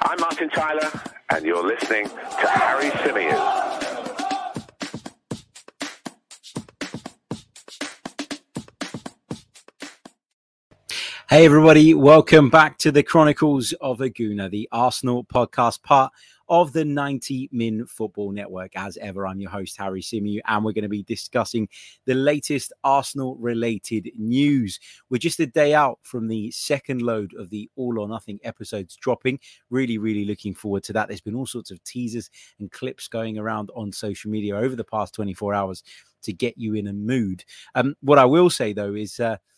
I'm Martin Tyler, and you're listening to Harry Symeou. Hey everybody, welcome back to the Chronicles of a Gooner, the Arsenal podcast, part of the 90 Min Football Network. As ever, I'm your host, Harry Symeou, and we're going to be discussing the latest Arsenal-related news. We're just a day out from the second load of the All or Nothing episodes dropping. Really looking forward to that. There's been all sorts of teasers and clips going around on social media over the past 24 hours to get you in a mood. What I will say, though, is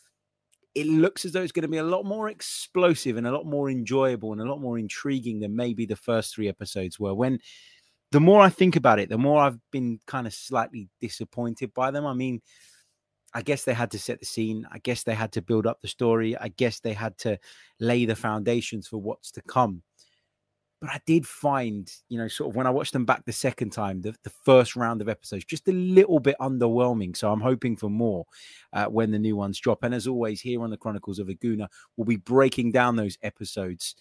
it looks as though it's going to be a lot more explosive and a lot more enjoyable and a lot more intriguing than maybe the first three episodes were. When the more I think about it, the more I've been kind of slightly disappointed by them. I mean, I guess they had to set the scene. I guess they had to build up the story. I guess they had to lay the foundations for what's to come. But I did find, sort of when I watched them back the second time, the first round of episodes, just a little bit underwhelming. So I'm hoping for more when the new ones drop. And as always, here on the Chronicles of a Gooner, we'll be breaking down those episodes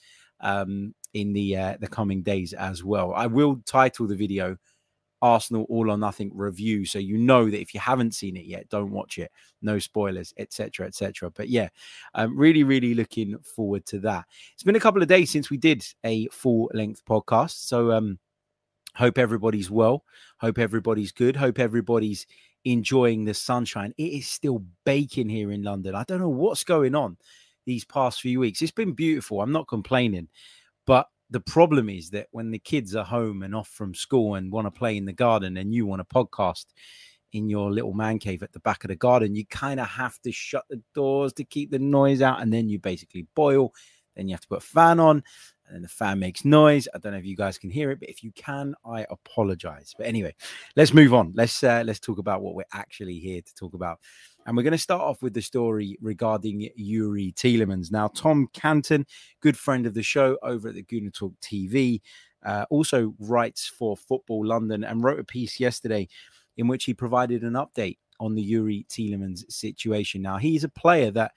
in the coming days as well. I will title the video Arsenal All or Nothing Review, so you know that if you haven't seen it yet, don't watch it. No spoilers, etc., etc. But yeah, I'm really looking forward to that. It's been a couple of days since we did a full-length podcast, so hope everybody's well. Hope everybody's good. Hope everybody's enjoying the sunshine. It is still baking here in London. I don't know what's going on these past few weeks. It's been beautiful. I'm not complaining, but the problem is that when the kids are home and off from school and want to play in the garden and you want to podcast in your little man cave at the back of the garden, you kind of have to shut the doors to keep the noise out. And then you basically boil. Then you have to put a fan on and then the fan makes noise. I don't know if you guys can hear it, but if you can, I apologize. But anyway, let's move on. Let's talk about what we're actually here to talk about. And we're going to start off with the story regarding Youri Tielemans. Now, Tom Canton, good friend of the show over at the Gooner Talk TV, also writes for Football London and wrote a piece yesterday in which he provided an update on the Youri Tielemans situation. Now, he's a player that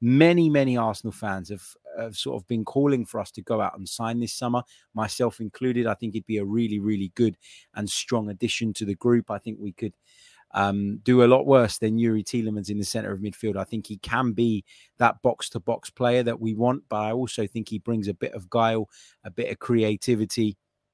many Arsenal fans have sort of been calling for us to go out and sign this summer, myself included. I think it'd be a really good and strong addition to the group. I think we could do a lot worse than Youri Tielemans in the centre of midfield. I think he can be that box-to-box player that we want, but I also think he brings a bit of guile, a bit of creativity,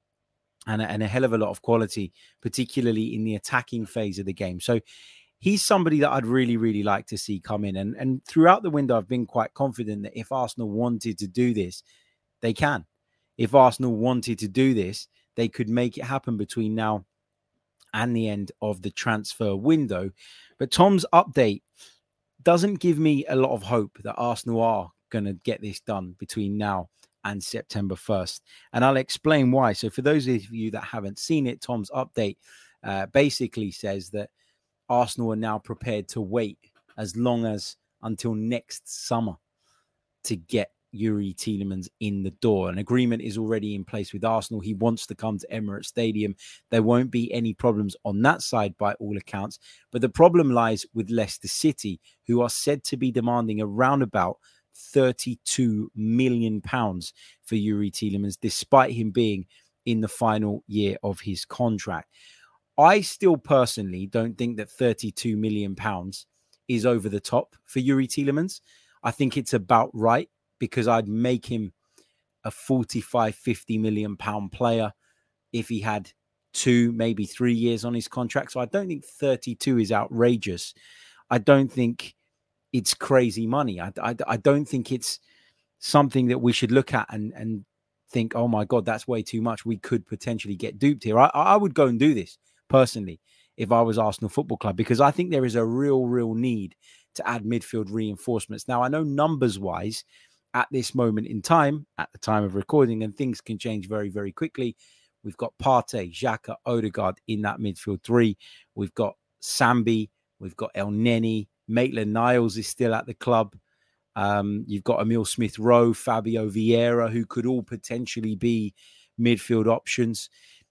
and a hell of a lot of quality, particularly in the attacking phase of the game. So he's somebody that I'd really like to see come in. And throughout the window, I've been quite confident that if Arsenal wanted to do this, they can. If Arsenal wanted to do this, they could make it happen between now and the end of the transfer window. But Tom's update doesn't give me a lot of hope that Arsenal are going to get this done between now and September 1st. And I'll explain why. So for those of you that haven't seen it, Tom's update basically says that Arsenal are now prepared to wait as long as until next summer to get Youri Tielemans in the door. An agreement is already in place with Arsenal. He wants to come to Emirates Stadium. There won't be any problems on that side by all accounts. But the problem lies with Leicester City, who are said to be demanding around about £32 million for Youri Tielemans, despite him being in the final year of his contract. I still personally don't think that £32 million is over the top for Youri Tielemans. I think it's about right, because I'd make him a 45, 50 million pound player if he had 2, maybe 3 years on his contract. So I don't think 32 is outrageous. I don't think it's crazy money. I don't think it's something that we should look at and think, oh my God, that's way too much. We could potentially get duped here. I would go and do this personally if I was Arsenal Football Club, because I think there is a real need to add midfield reinforcements. Now, I know numbers wise, at this moment in time, at the time of recording, and things can change very quickly. We've got Partey, Xhaka, Odegaard in that midfield three. We've got Sambi. We've got El Neni. Maitland-Niles is still at the club. You've got Emile Smith-Rowe, Fabio Vieira, who could all potentially be midfield options.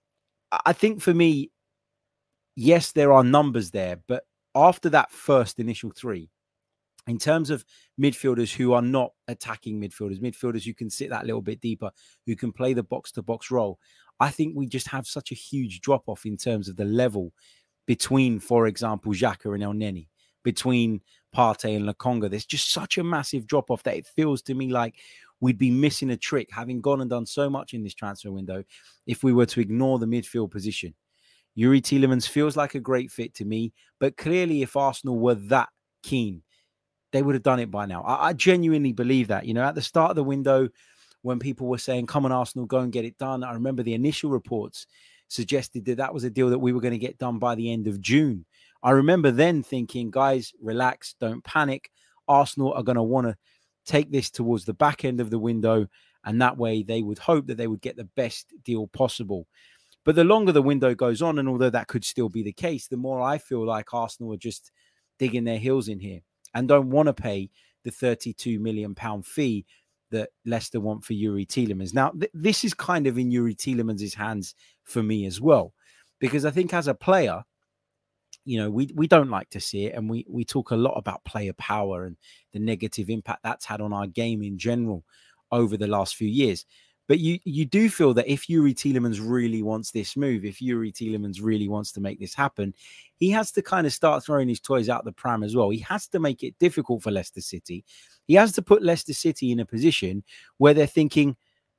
I think for me, yes, there are numbers there, but after that first initial three, In terms of midfielders who are not attacking midfielders who can sit that little bit deeper, who can play the box-to-box role, I think we just have such a huge drop-off in terms of the level between, for example, Xhaka and Elneny, between Partey and Lokonga. There's just such a massive drop-off that it feels to me like we'd be missing a trick, having gone and done so much in this transfer window, if we were to ignore the midfield position. Youri Tielemans feels like a great fit to me, but clearly if Arsenal were that keen, they would have done it by now. I genuinely believe that. You know, at the start of the window, when people were saying, come on, Arsenal, go and get it done, I remember the initial reports suggested that that was a deal that we were going to get done by the end of June. I remember then thinking, guys, relax, don't panic. Arsenal are going to want to take this towards the back end of the window, and that way they would hope that they would get the best deal possible. But the longer the window goes on, and although that could still be the case, the more I feel like Arsenal are just digging their heels in here and don't want to pay the £32 million fee that Leicester want for Youri Tielemans. Now, this is kind of in Youri Tielemans' hands for me as well, because I think as a player, you know, we don't like to see it, and we talk a lot about player power and the negative impact that's had on our game in general over the last few years. But you do feel that if Youri Tielemans really wants this move, if Youri Tielemans really wants to make this happen, he has to kind of start throwing his toys out the pram as well. He has to make it difficult for Leicester City. He has to put Leicester City in a position where they're thinking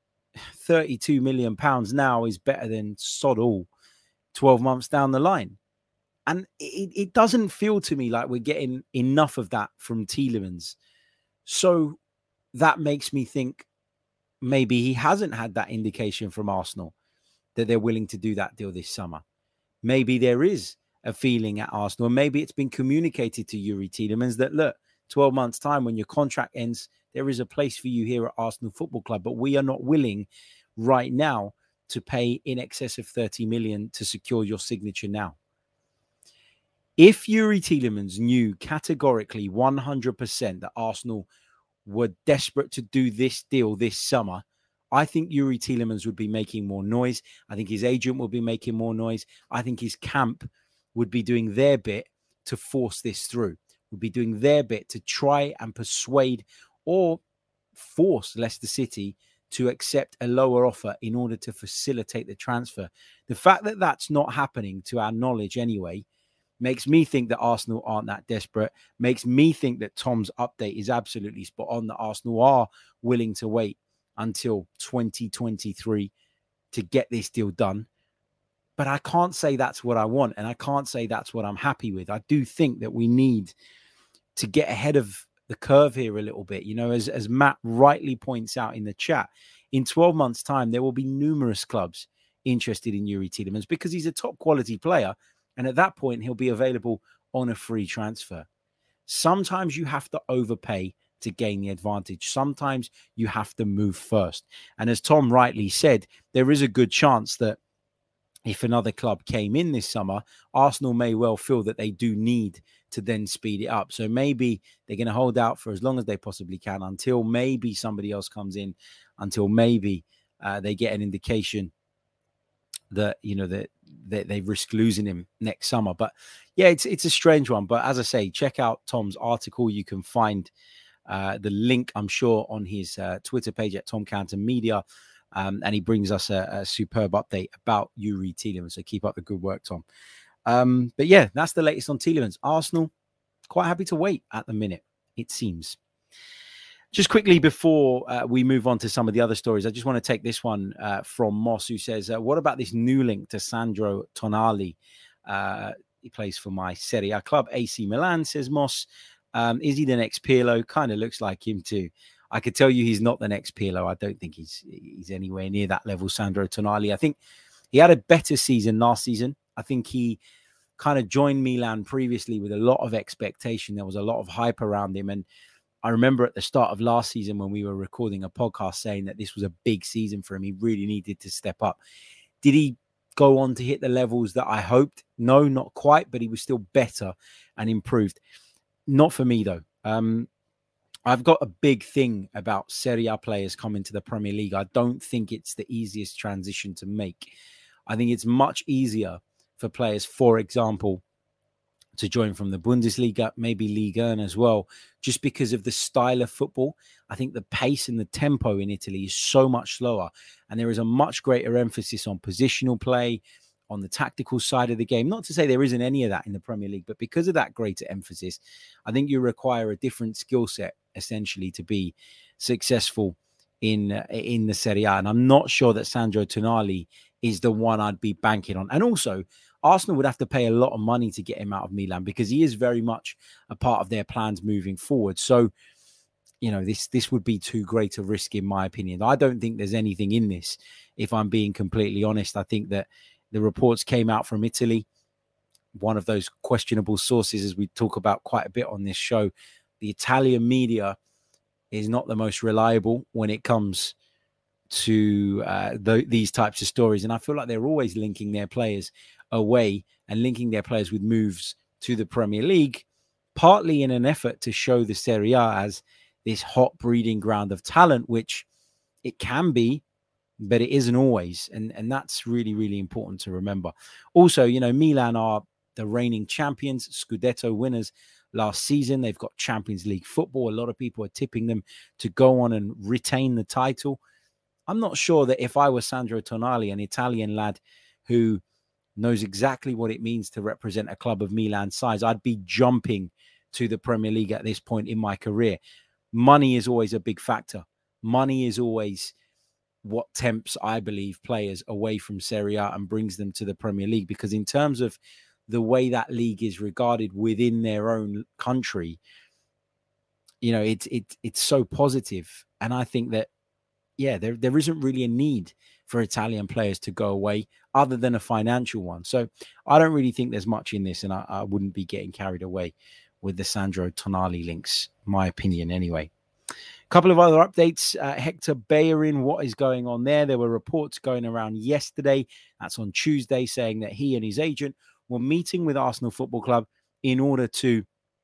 £32 million now is better than sod all 12 months down the line. And it doesn't feel to me like we're getting enough of that from Tielemans. So that makes me think maybe he hasn't had that indication from Arsenal that they're willing to do that deal this summer. Maybe there is a feeling at Arsenal, and maybe it's been communicated to Youri Tielemans that, look, 12 months' time when your contract ends, there is a place for you here at Arsenal Football Club, but we are not willing right now to pay in excess of 30 million to secure your signature now. If Youri Tielemans knew categorically 100% that Arsenal were desperate to do this deal this summer, I think Youri Tielemans would be making more noise. I think his agent will be making more noise. I think his camp would be doing their bit to force this through, would be doing their bit to try and persuade or force Leicester City to accept a lower offer in order to facilitate the transfer. The fact that that's not happening, to our knowledge anyway, makes me think that Arsenal aren't that desperate, makes me think that Tom's update is absolutely spot on, that Arsenal are willing to wait until 2023 to get this deal done. But I can't say that's what I want, and I can't say that's what I'm happy with. I do think that we need to get ahead of the curve here a little bit. You know, as Matt rightly points out in the chat, in 12 months' time, there will be numerous clubs interested in Youri Tielemans because he's a top quality player. And at that point, he'll be available on a free transfer. Sometimes you have to overpay to gain the advantage. Sometimes you have to move first. And as Tom rightly said, there is a good chance that if another club came in this summer, Arsenal may well feel that they do need to then speed it up. So maybe they're going to hold out for as long as they possibly can until maybe somebody else comes in, until maybe they get an indication that, you know, that they risk losing him next summer. But yeah, it's a strange one. But as I say, check out Tom's article. You can find the link, I'm sure, on his Twitter page at Tom Canton Media. And he brings us a superb update about Youri Tielemans. So keep up the good work, Tom. But yeah, that's the latest on Tielemans. Arsenal quite happy to wait at the minute, it seems. Just quickly before we move on to some of the other stories, I just want to take this one from Moss, who says, what about this new link to Sandro Tonali? He plays for my Serie A club, AC Milan, says Moss. Is he the next Pirlo? Kind of looks like him too. I could tell you he's not the next Pirlo. I don't think he's anywhere near that level, Sandro Tonali. I think he had a better season last season. I think he kind of joined Milan previously with a lot of expectation. There was a lot of hype around him. And I remember at the start of last season when we were recording a podcast saying that this was a big season for him. He really needed to step up. Did he go on to hit the levels that I hoped? No, not quite, but he was still better and improved. Not for me, though. I've got a big thing about Serie A players coming to the Premier League. I don't think it's the easiest transition to make. I think it's much easier for players, for example, to join from the Bundesliga, maybe Ligue 1 as well, just because of the style of football. I think the pace and the tempo in Italy is so much slower, and there is a much greater emphasis on positional play, on the tactical side of the game. Not to say there isn't any of that in the Premier League, but because of that greater emphasis, I think you require a different skill set, essentially, to be successful in the Serie A. And I'm not sure that Sandro Tonali is the one I'd be banking on. And also, Arsenal would have to pay a lot of money to get him out of Milan, because he is very much a part of their plans moving forward. So, you know, this would be too great a risk, in my opinion. I don't think there's anything in this, if I'm being completely honest. I think that the reports came out from Italy, one of those questionable sources, as we talk about quite a bit on this show. The Italian media is not the most reliable when it comes to these types of stories. And I feel like they're always linking their players away and linking their players with moves to the Premier League, partly in an effort to show the Serie A as this hot breeding ground of talent, which it can be, but it isn't always. And that's really, really important to remember. Also, you know, Milan are the reigning champions, Scudetto winners last season. They've got Champions League football. A lot of people are tipping them to go on and retain the title. I'm not sure that if I was Sandro Tonali, an Italian lad who knows exactly what it means to represent a club of Milan's size, I'd be jumping to the Premier League at this point in my career. Money is always a big factor. Money is always what tempts, I believe, players away from Serie A and brings them to the Premier League, because in terms of the way that league is regarded within their own country, you know, it's so positive. And I think that, yeah, there isn't really a need for Italian players to go away other than a financial one. So I don't really think there's much in this, and I wouldn't be getting carried away with the Sandro Tonali links, my opinion anyway. A couple of other updates. Hector Bellerin, what is going on there? There were reports going around yesterday, that's on Tuesday, saying that he and his agent were meeting with Arsenal Football Club in order to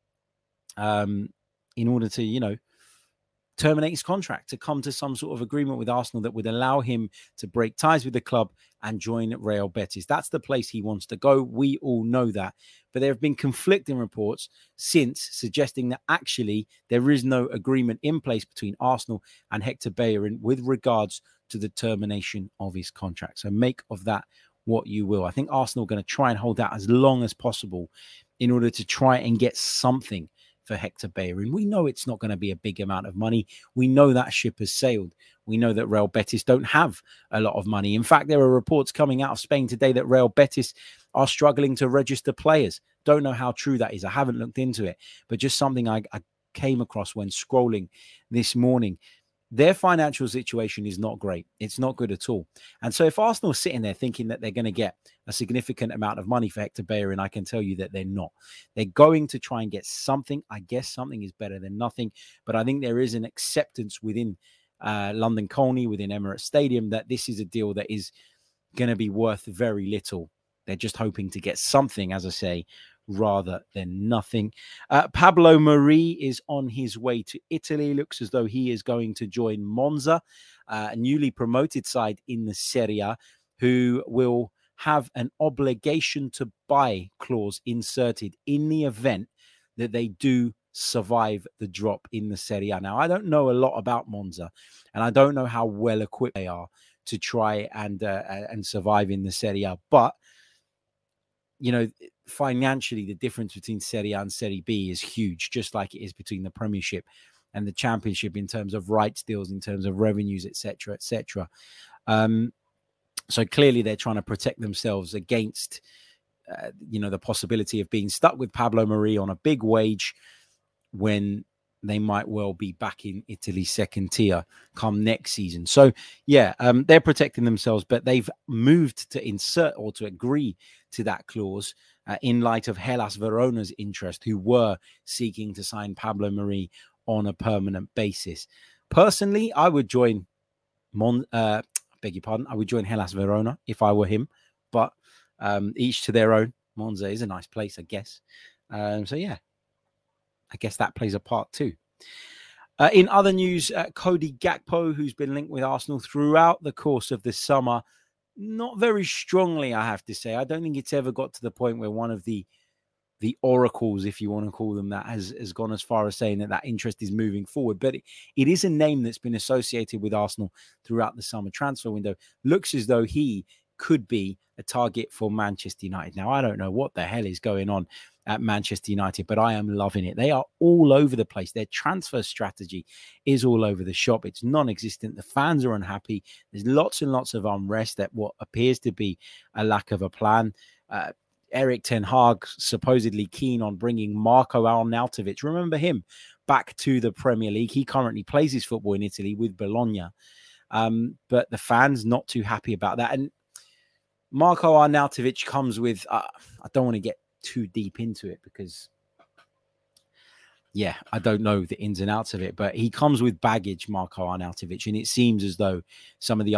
you know, terminate his contract, to come to some sort of agreement with Arsenal that would allow him to break ties with the club and join Real Betis. That's the place he wants to go. We all know that. But there have been conflicting reports since suggesting that actually there is no agreement in place between Arsenal and Hector Bellerin with regards to the termination of his contract. So make of that what you will. I think Arsenal are going to try and hold out as long as possible in order to try and get something for Hector Bellerin. We know it's not going to be a big amount of money. We know that ship has sailed. We know that Real Betis don't have a lot of money. In fact, there are reports coming out of Spain today that Real Betis are struggling to register players. Don't know how true that is. I haven't looked into it, but just something I came across when scrolling this morning. Their financial situation is not great. It's not good at all. And so if Arsenal are sitting there thinking that they're going to get a significant amount of money for Hector Bellerin, I can tell you that they're not. They're going to try and get something. I guess something is better than nothing. But I think there is an acceptance within London Colney, within Emirates Stadium, that this is a deal that is going to be worth very little. They're just hoping to get something, as I say, rather than nothing. Pablo Mari is on his way to Italy. Looks as though he is going to join Monza, a newly promoted side in the Serie A, who will have an obligation to buy clause inserted in the event that they do survive the drop in the Serie A. Now, I don't know a lot about Monza, and I don't know how well equipped they are to try and survive in the Serie A, but you know, financially, the difference between Serie A and Serie B is huge, just like it is between the Premiership and the Championship in terms of rights deals, in terms of revenues, etc., etc. So clearly, they're trying to protect themselves against, you know, the possibility of being stuck with Pablo Mari on a big wage when they might well be back in Italy's second tier come next season. So, yeah, they're protecting themselves, but they've moved to insert or to agree to that clause in light of Hellas Verona's interest, who were seeking to sign Pablo Mari on a permanent basis. Personally, I would join I would join Hellas Verona if I were him, but each to their own. Monza is a nice place, I guess. So, yeah. I guess that plays a part too. In other news, Cody Gakpo, who's been linked with Arsenal throughout the course of the summer, not very strongly, I have to say. I don't think it's ever got to the point where one of the the oracles, if you want to call them that, has gone as far as saying that interest is moving forward. But it is a name that's been associated with Arsenal throughout the summer transfer window. Looks as though he could be a target for Manchester United. Now, I don't know what the hell is going on at Manchester United, but I am loving it. They are all over the place. Their transfer strategy is all over the shop. It's non-existent. The fans are unhappy. There's lots and lots of unrest at what appears to be a lack of a plan. Erik ten Hag supposedly keen on bringing Marco Arnautovic, remember him, back to the Premier League. He currently plays his football in Italy with Bologna. But the fans not too happy about that. And Marco Arnautovic comes with, I don't want to get too deep into it because, yeah, I don't know the ins and outs of it, but he comes with baggage, Marco Arnautovic, and it seems as though some of the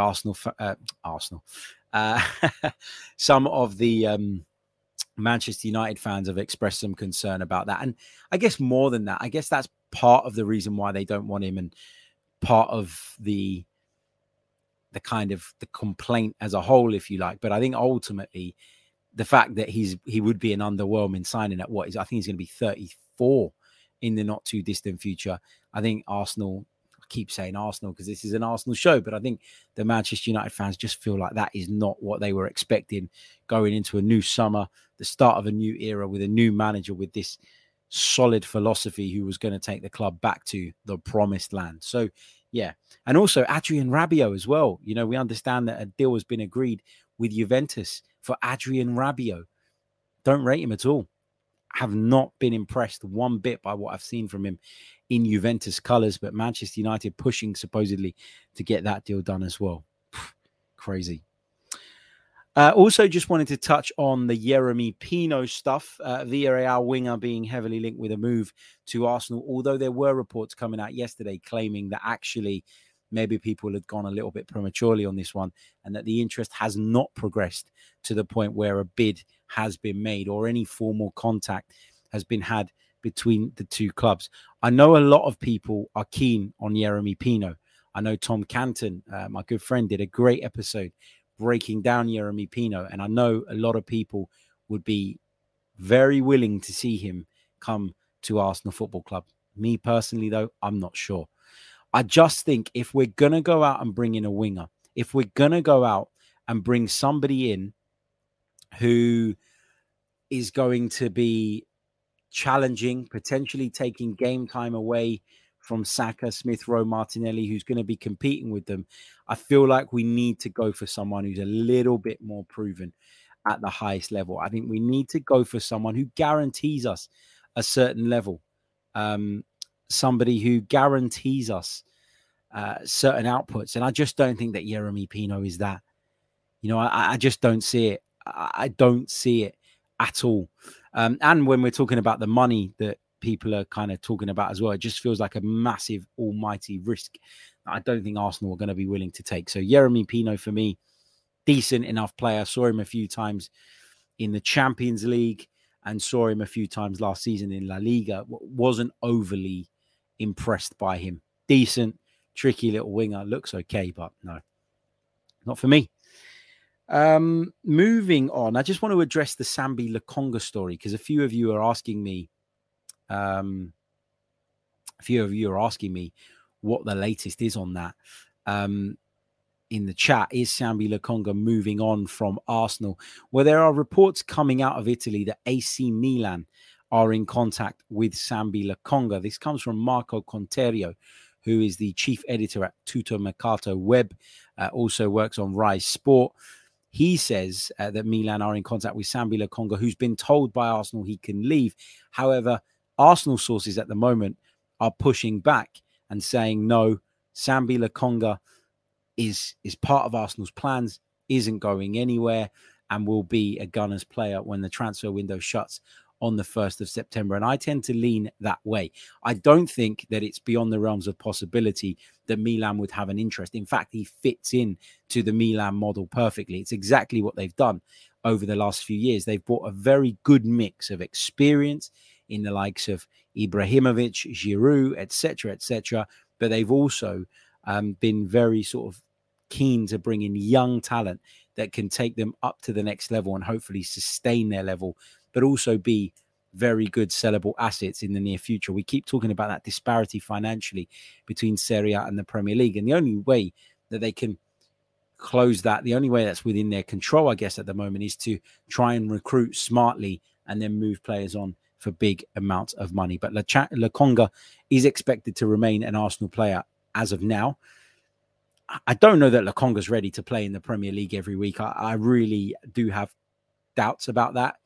some of the Manchester United fans have expressed some concern about that. And I guess more than that, I guess that's part of the reason why they don't want him, and part of the kind of the complaint as a whole, if you like. But I think ultimately the fact that he would be an underwhelming signing at I think he's going to be 34 in the not too distant future. I think Arsenal, I keep saying Arsenal because this is an Arsenal show, but I think the Manchester United fans just feel like that is not what they were expecting going into a new summer, the start of a new era with a new manager with this solid philosophy who was going to take the club back to the promised land. So, yeah. And also Adrien Rabiot as well. You know, we understand that a deal has been agreed with Juventus for Adrien Rabiot. Don't rate him at all. Have not been impressed one bit by what I've seen from him in Juventus colours, but Manchester United pushing supposedly to get that deal done as well. Crazy. Also, just wanted to touch on the Yeremy Pino stuff. Villarreal winger being heavily linked with a move to Arsenal, although there were reports coming out yesterday claiming that actually maybe people had gone a little bit prematurely on this one and that the interest has not progressed to the point where a bid has been made or any formal contact has been had between the two clubs. I know a lot of people are keen on Yeremy Pino. I know Tom Canton, my good friend, did a great episode breaking down Yeremy Pino, and I know a lot of people would be very willing to see him come to Arsenal Football Club. Me personally, though, I'm not sure. I just think if we're going to go out and bring in a winger, if we're going to go out and bring somebody in who is going to be challenging, potentially taking game time away from Saka, Smith Rowe, Martinelli, who's going to be competing with them, I feel like we need to go for someone who's a little bit more proven at the highest level. I think we need to go for someone who guarantees us a certain level. Somebody who guarantees us certain outputs. And I just don't think that Yeremy Pino is that. You know, I just don't see it. I don't see it at all. And when we're talking about the money that people are kind of talking about as well, it just feels like a massive almighty risk I don't think Arsenal are going to be willing to take. So Yeremy Pino, for me, decent enough player. Saw him a few times in the Champions League and saw him a few times last season in La Liga. Wasn't overly impressed by him. Decent, tricky little winger. Looks okay, but no, not for me. Moving on, I just want to address the Sambi Lokonga story because a few of you are asking me what the latest is on that. In the chat, is Sambi Lokonga moving on from Arsenal? Well, there are reports coming out of Italy that AC Milan are in contact with Sambi Lokonga. This comes from Marco Conterio, who is the chief editor at Tutto Mercato Web, also works on Rise Sport. He says that Milan are in contact with Sambi Lokonga, who's been told by Arsenal he can leave. However, Arsenal sources at the moment are pushing back and saying, no, Sambi Lokonga is part of Arsenal's plans, isn't going anywhere, and will be a Gunners player when the transfer window shuts on the 1st of September. And I tend to lean that way. I don't think that it's beyond the realms of possibility that Milan would have an interest. In fact, he fits in to the Milan model perfectly. It's exactly what they've done over the last few years. They've brought a very good mix of experience in the likes of Ibrahimovic, Giroud, etc., but they've also been very sort of keen to bring in young talent that can take them up to the next level and hopefully sustain their level, but also be very good sellable assets in the near future. We keep talking about that disparity financially between Serie A and the Premier League. And the only way that they can close that, the only way that's within their control, I guess, at the moment is to try and recruit smartly and then move players on for big amounts of money. But Lokonga is expected to remain an Arsenal player as of now. I don't know that Lokonga's ready to play in the Premier League every week. I really do have doubts about that.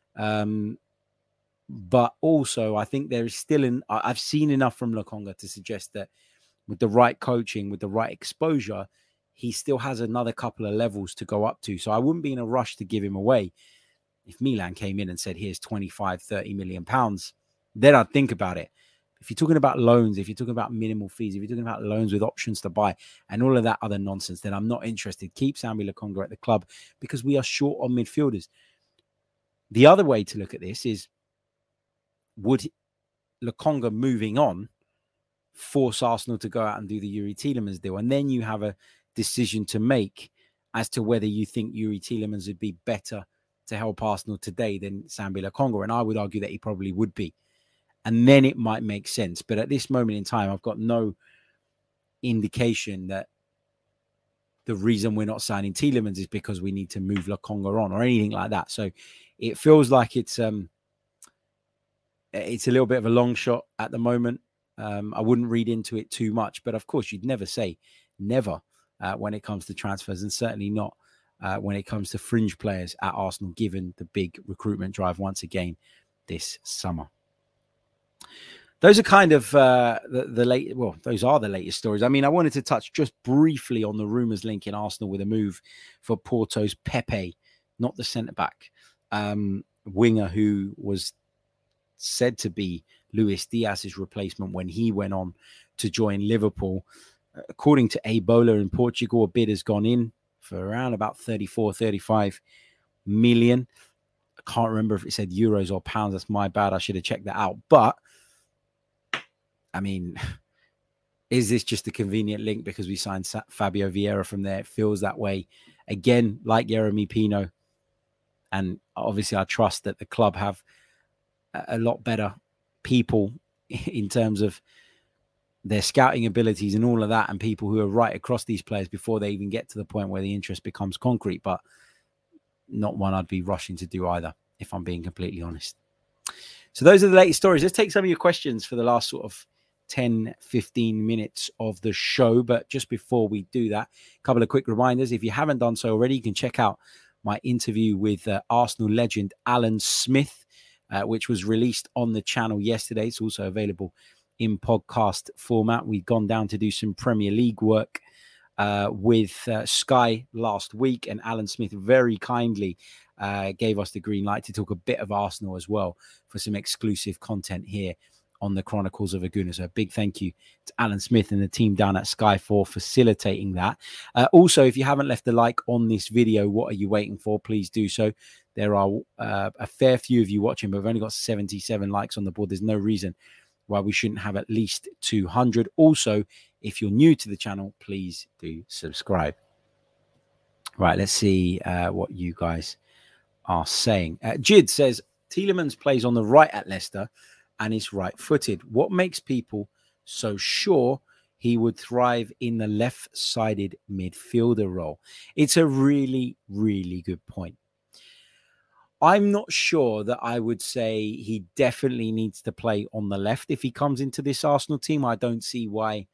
But also, I think there is still I've seen enough from Lokonga to suggest that with the right coaching, with the right exposure, he still has another couple of levels to go up to. So I wouldn't be in a rush to give him away. If Milan came in and said, here's 25, 30 million pounds, then I'd think about it. If you're talking about loans, if you're talking about minimal fees, if you're talking about loans with options to buy and all of that other nonsense, then I'm not interested. Keep Sambi Lokonga at the club because we are short on midfielders. The other way to look at this is, would Lokonga moving on force Arsenal to go out and do the Youri Tielemans deal? And then you have a decision to make as to whether you think Youri Tielemans would be better to help Arsenal today than Sambi Lokonga. And I would argue that he probably would be. And then it might make sense. But at this moment in time, I've got no indication that the reason we're not signing Tielemans is because we need to move Lokonga on or anything like that. So it feels like it's a little bit of a long shot at the moment. I wouldn't read into it too much. But of course, you'd never say never when it comes to transfers, and certainly not when it comes to fringe players at Arsenal, given the big recruitment drive once again this summer. Those are kind of those are the latest stories. I mean, I wanted to touch just briefly on the rumours linking Arsenal with a move for Porto's Pepe, not the centre-back, winger who was said to be Luis Diaz's replacement when he went on to join Liverpool. According to Ebola in Portugal, a bid has gone in for around about 34, 35 million. I can't remember if it said euros or pounds. That's my bad. I should have checked that out. But, I mean, is this just a convenient link because we signed Fabio Vieira from there? It feels that way. Again, like Yeremy Pino. And obviously, I trust that the club have a lot better people in terms of their scouting abilities and all of that, and people who are right across these players before they even get to the point where the interest becomes concrete. But not one I'd be rushing to do either, if I'm being completely honest. So those are the latest stories. Let's take some of your questions for the last sort of 10, 15 minutes of the show. But just before we do that, a couple of quick reminders. If you haven't done so already, you can check out my interview with Arsenal legend Alan Smith, which was released on the channel yesterday. It's also available in podcast format. We've gone down to do some Premier League work with Sky last week, and Alan Smith very kindly gave us the green light to talk a bit of Arsenal as well for some exclusive content here on the Chronicles of a Gooner. So a big thank you to Alan Smith and the team down at Sky for facilitating that. Also, if you haven't left a like on this video, what are you waiting for? Please do so. There are a fair few of you watching, but we've only got 77 likes on the board. There's no reason why we shouldn't have at least 200. Also, if you're new to the channel, please do subscribe. Right, let's see what you guys are saying. Jid says, Tielemans plays on the right at Leicester and is right-footed. What makes people so sure he would thrive in the left-sided midfielder role? It's a really, really good point. I'm not sure that I would say he definitely needs to play on the left. If he comes into this Arsenal team, I don't see why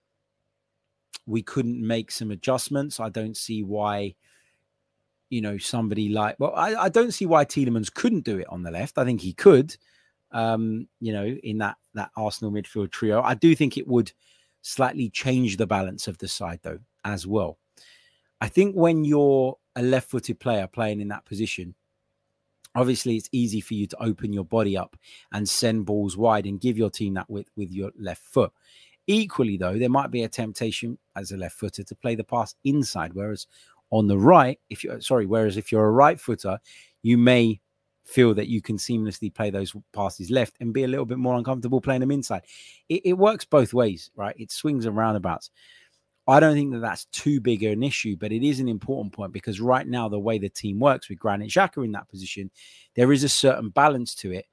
we couldn't make some adjustments. I don't see why, you know, somebody like, well, I don't see why Tielemans couldn't do it on the left. I think he could, you know, in that Arsenal midfield trio. I do think it would slightly change the balance of the side, though, as well. I think when you're a left-footed player playing in that position, obviously, it's easy for you to open your body up and send balls wide and give your team that width with your left foot. Equally, though, there might be a temptation as a left footer to play the pass inside, whereas on the right, if you're a right footer, you may feel that you can seamlessly play those passes left and be a little bit more uncomfortable playing them inside. It works both ways, right? It swings and roundabouts. I don't think that that's too big an issue, but it is an important point because right now, the way the team works with Granit Xhaka in that position, there is a certain balance to it.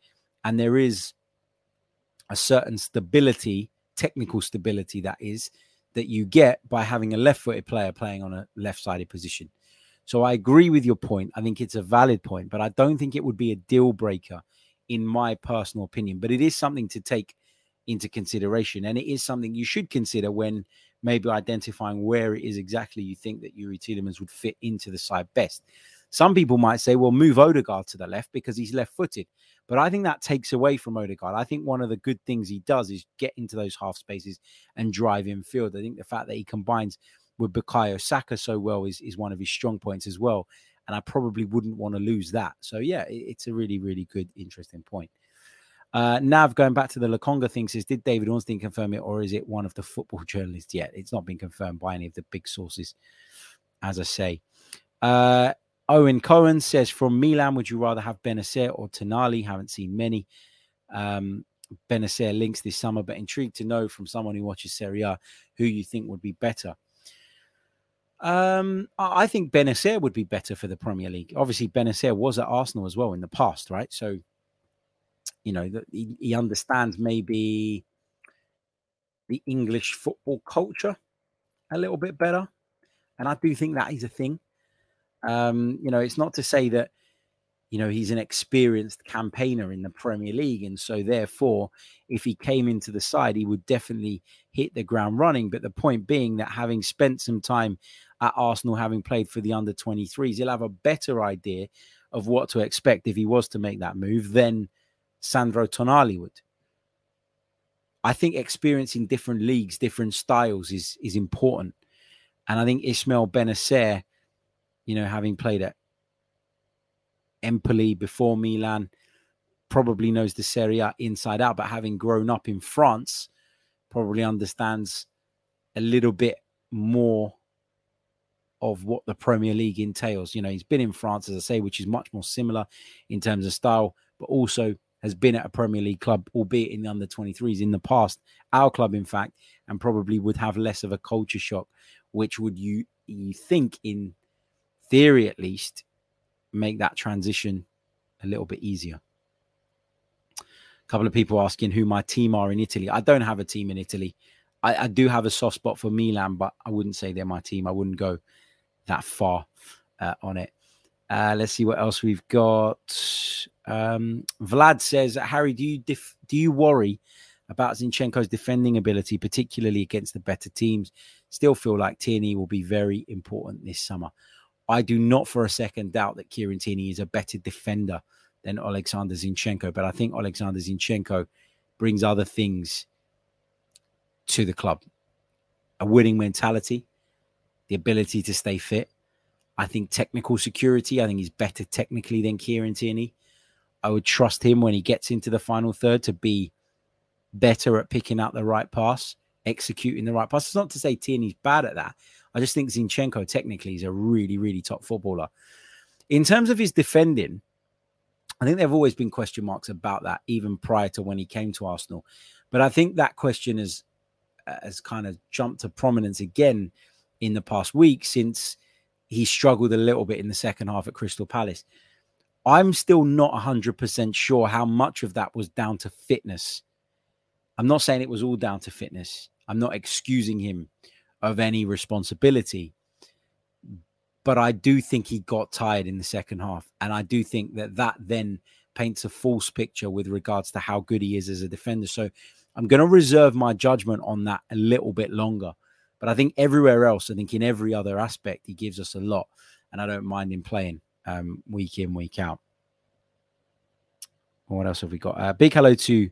And there is a certain stability, technical stability, that you get by having a left-footed player playing on a left-sided position. So I agree with your point. I think it's a valid point, but I don't think it would be a deal breaker in my personal opinion. But it is something to take into consideration. And it is something you should consider when maybe identifying where it is exactly you think that Youri Tielemans would fit into the side best. Some people might say, well, move Odegaard to the left because he's left-footed. But I think that takes away from Odegaard. I think one of the good things he does is get into those half spaces and drive in field. I think the fact that he combines with Bukayo Saka so well is one of his strong points as well. And I probably wouldn't want to lose that. So, yeah, it's a really, really good, interesting point. Nav, going back to the Lokonga thing, says, did David Ornstein confirm it, or is it one of the football journalists yet? It's not been confirmed by any of the big sources, as I say. Owen Cohen says, from Milan, would you rather have Benacer or Tonali? Haven't seen many Benacer links this summer, but intrigued to know from someone who watches Serie A who you think would be better. I think Benacer would be better for the Premier League. Obviously, Benacer was at Arsenal as well in the past, right? So, you know, he understands maybe the English football culture a little bit better. And I do think that is a thing. You know, it's not to say that, you know, he's an experienced campaigner in the Premier League. And so therefore, if he came into the side, he would definitely hit the ground running. But the point being that having spent some time at Arsenal, having played for the under-23s, he'll have a better idea of what to expect if he was to make that move than Sandro Tonali would. I think experience in different leagues, different styles is important. And I think Ismail Benacer, you know, having played at Empoli before Milan, probably knows the Serie A inside out, but having grown up in France, probably understands a little bit more of what the Premier League entails. You know, he's been in France, as I say, which is much more similar in terms of style, but also has been at a Premier League club, albeit in the under-23s in the past, our club, in fact, and probably would have less of a culture shock, which would you think, in theory at least, make that transition a little bit easier. A couple of people asking who my team are in Italy. I don't have a team in Italy. I do have a soft spot for Milan, but I wouldn't say they're my team. I wouldn't go that far on it. Let's see what else we've got. Vlad says, Harry, do you worry about Zinchenko's defending ability, particularly against the better teams? Still feel like Tierney will be very important this summer. I do not for a second doubt that Kieran Tierney is a better defender than Alexander Zinchenko, but I think Alexander Zinchenko brings other things to the club. A winning mentality, the ability to stay fit. I think technical security. I think he's better technically than Kieran Tierney. I would trust him when he gets into the final third to be better at picking out the right pass, executing the right pass. It's not to say Tierney's bad at that. I just think Zinchenko technically is a really, really top footballer. In terms of his defending, I think there have always been question marks about that, even prior to when he came to Arsenal. But I think that question has kind of jumped to prominence again in the past week since he struggled a little bit in the second half at Crystal Palace. I'm still not 100% sure how much of that was down to fitness. I'm not saying it was all down to fitness. I'm not excusing him of any responsibility. But I do think he got tired in the second half. And I do think that then paints a false picture with regards to how good he is as a defender. So I'm going to reserve my judgment on that a little bit longer. But I think everywhere else, I think in every other aspect, he gives us a lot. And I don't mind him playing week in, week out. What else have we got? Big hello to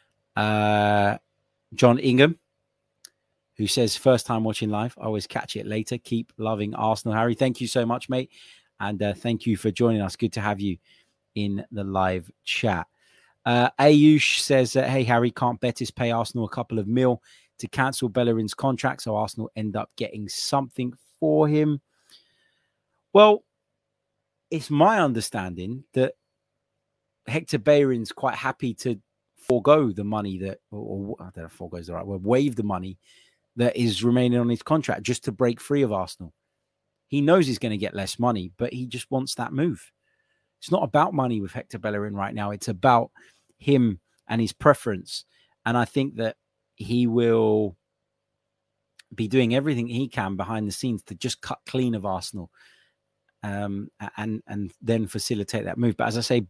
John Ingham, who says, first time watching live. I always catch it later. Keep loving Arsenal, Harry. Thank you so much, mate. And thank you for joining us. Good to have you in the live chat. Ayush says, hey, Harry, can't Betis pay Arsenal a couple of mil to cancel Bellerin's contract so Arsenal end up getting something for him? Well, it's my understanding that Hector Bellerin's quite happy to forego the money that, or I don't know if forego is the right word, waive the money that is remaining on his contract just to break free of Arsenal. He knows he's going to get less money, but he just wants that move. It's not about money with Hector Bellerin right now. It's about him and his preference. And I think that he will be doing everything he can behind the scenes to just cut clean of Arsenal, and then facilitate that move. But as I say,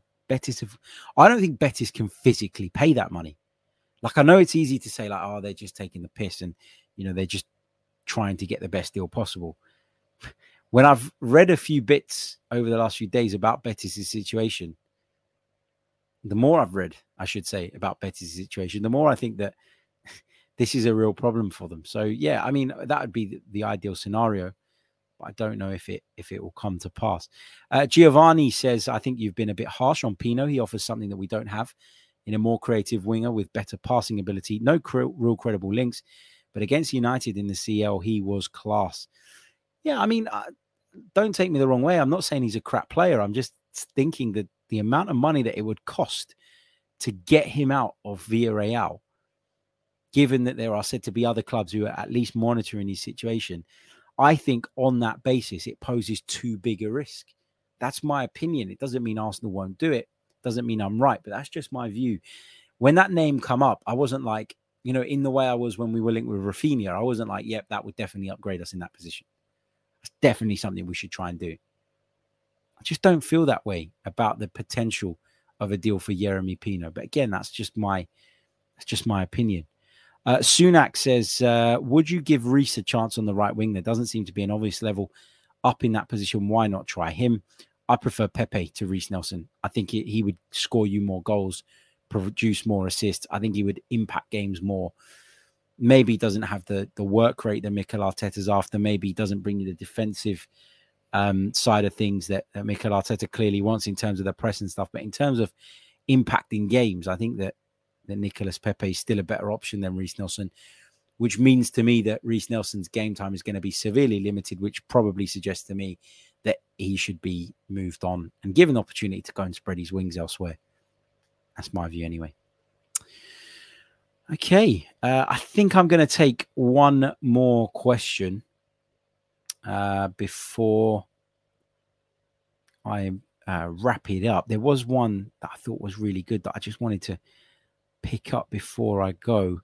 I don't think Betis can physically pay that money. Like, I know it's easy to say, like, oh, they're just taking the piss and, they're just trying to get the best deal possible. When I've read a few bits over the last few days about Betis' situation, the more I've read, I should say, about Betis' situation, the more I think that this is a real problem for them. So, yeah, I mean, that would be the ideal scenario, but I don't know if it will come to pass. Giovanni says, I think you've been a bit harsh on Pino. He offers something that we don't have in a more creative winger with better passing ability. No real credible links, but against United in the CL, he was class. Yeah, I mean, don't take me the wrong way. I'm not saying he's a crap player. I'm just thinking that the amount of money that it would cost to get him out of Villarreal, given that there are said to be other clubs who are at least monitoring his situation, I think on that basis, it poses too big a risk. That's my opinion. It doesn't mean Arsenal won't do it. Doesn't mean I'm right, but that's just my view. When that name come up, I wasn't like, in the way I was when we were linked with Rafinha, I wasn't like, yep, that would definitely upgrade us in that position. It's definitely something we should try and do. I just don't feel that way about the potential of a deal for Yeremy Pino. But again, that's just my opinion. Sunak says, would you give Reece a chance on the right wing? There doesn't seem to be an obvious level up in that position. Why not try him? I prefer Pepe to Reece Nelson. I think he would score you more goals, produce more assists. I think he would impact games more. Maybe he doesn't have the work rate that Mikel Arteta's after. Maybe he doesn't bring you the defensive side of things that Mikel Arteta clearly wants in terms of the press and stuff. But in terms of impacting games, I think that Nicolas Pepe is still a better option than Reece Nelson, which means to me that Reece Nelson's game time is going to be severely limited, which probably suggests to me that he should be moved on and given the opportunity to go and spread his wings elsewhere. That's my view anyway. Okay, I think I'm going to take one more question before I wrap it up. There was one that I thought was really good that I just wanted to pick up before I go.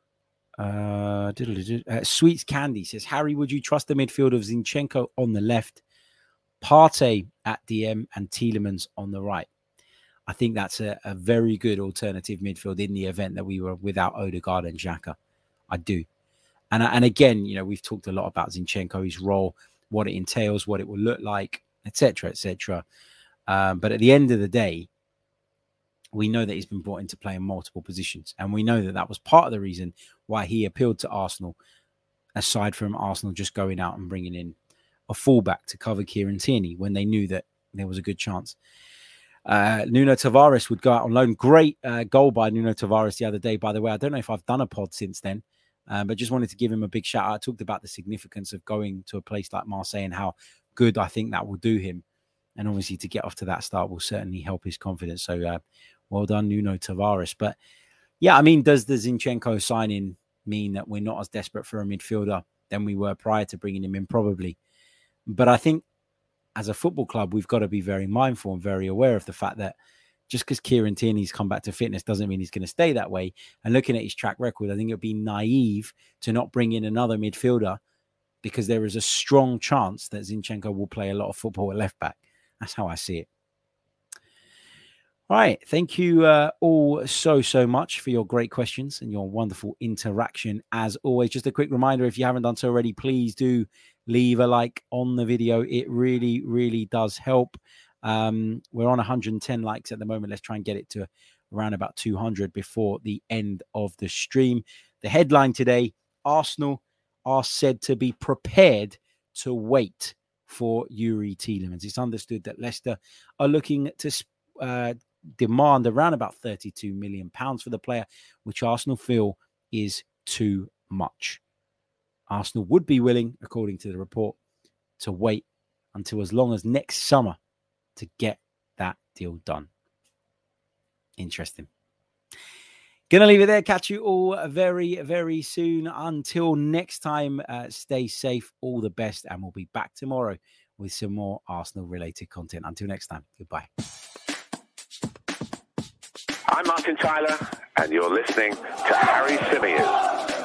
Sweets Candy says, Harry, would you trust the midfield of Zinchenko on the left, Partey at DM, and Tielemans on the right? I think that's a very good alternative midfield in the event that we were without Odegaard and Xhaka. I do. And again, we've talked a lot about Zinchenko, his role, what it entails, what it will look like, etc., etc. But at the end of the day, we know that he's been brought into play in multiple positions. And we know that that was part of the reason why he appealed to Arsenal, aside from Arsenal just going out and bringing in a fullback to cover Kieran Tierney when they knew that there was a good chance. Nuno Tavares would go out on loan. Great goal by Nuno Tavares the other day, by the way. I don't know if I've done a pod since then, but just wanted to give him a big shout out. I talked about the significance of going to a place like Marseille and how good I think that will do him. And obviously to get off to that start will certainly help his confidence. So well done, Nuno Tavares. But yeah, I mean, does the Zinchenko signing mean that we're not as desperate for a midfielder than we were prior to bringing him in? Probably. But I think as a football club, we've got to be very mindful and very aware of the fact that just because Kieran Tierney's come back to fitness doesn't mean he's going to stay that way. And looking at his track record, I think it would be naive to not bring in another midfielder, because there is a strong chance that Zinchenko will play a lot of football at left back. That's how I see it. All right. Thank you all so much for your great questions and your wonderful interaction. As always, just a quick reminder, if you haven't done so already, please do leave a like on the video. It really, really does help. We're on 110 likes at the moment. Let's try and get it to around about 200 before the end of the stream. The headline today, Arsenal are said to be prepared to wait for Youri Tielemans. It's understood that Leicester are looking to demand around about £32 million for the player, which Arsenal feel is too much. Arsenal would be willing, according to the report, to wait until as long as next summer to get that deal done. Interesting. Gonna leave it there. Catch you all very, very soon. Until next time, stay safe. All the best. And we'll be back tomorrow with some more Arsenal-related content. Until next time, goodbye. I'm Martin Tyler, and you're listening to Harry Symeou.